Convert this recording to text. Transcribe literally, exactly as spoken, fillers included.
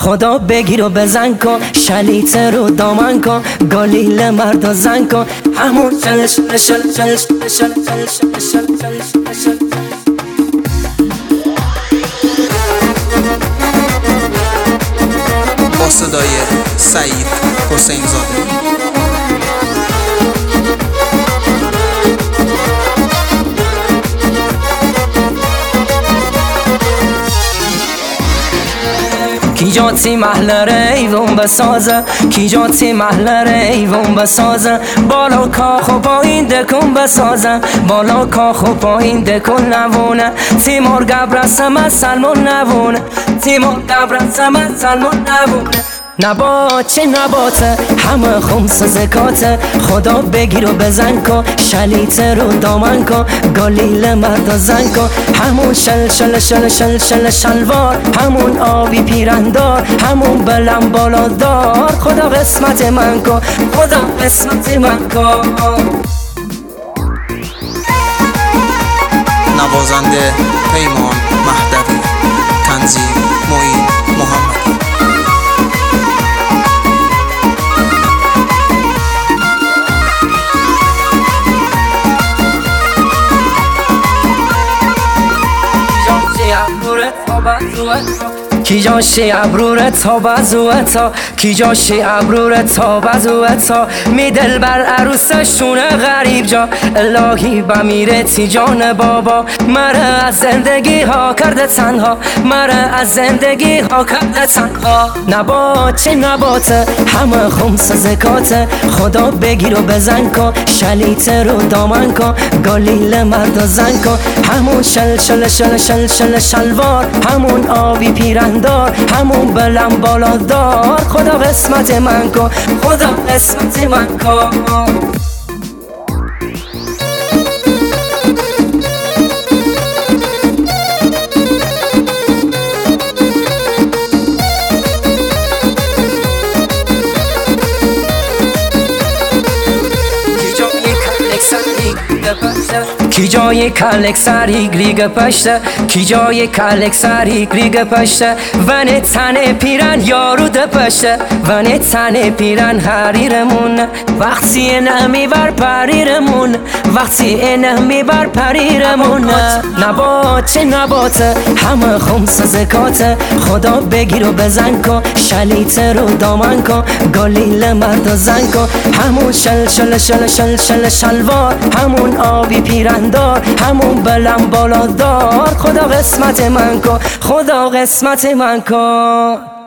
خدا بگیر و بزن کن، شلیت رو دامن کن، گالیل مرد و زن کن، همون شل شل شل شل شل شل شل شل شل شل. با صدای سعید حسین زاده. کی جاتی محل ریوون بسازه، کی جاتی محل ریوون بسازه، بالا کاخ و پایین دکون بسازه، بالا کاخ و پایین دکون نوونه، تیمور گبرسم سلمون نوونه، تیمور گبرسم سلمون نوونه. نبات چه نباته همه خمس زکاته، خدا بگیر و بزن کن، شلیت رو دامن کن، گالیل مرد و زن کن، همون شل شل شل شل شل شلوار، همون آبی پیرندار، همون بلم بالادار، خدا قسمت من کن، خدا قسمت من کن. نوازنده پیمان مهدوی، تنظیم معین محمدی. کی جاشی ابرورت تا بزوتا، کی جاشی ابرورت تا بزوتا، می دل بر عروسشون غریب جا، الهی بمیره تی جان بابا، مره از زندگی ها کرده تنها، مره از زندگی ها کرده تنها. نبات چه نباته همه خمس زکاته، خدا بگیر و بزن کن، شلیت رو دامن کن، گالیل مرد و زن کن، همون شل شل شل شل شل شلوار، همون آبی پیرندار، همون بلم بالادار، خدا قسمت من کن، خدا قسمت من کن. کی جای کلک سری گریگ پشته، کی جای کلک سری گریگ پشته، ونه تنه پیرن یارو ده پشته، ونه تنه پیرن حریرمون، وقتی نمی بر پریرمون، وقتی نمی بر پریرمون. نبات چه نباته همه خمس زکاته، خدا بگیر و بزن کن، شلیت رو دامن کن، گالیل مرد و زن کن، همون شل شل شل شل شل شلوار، همون آبی پیرندار، همون بلم بالادار، خدا قسمت من کن، خدا قسمت من کن.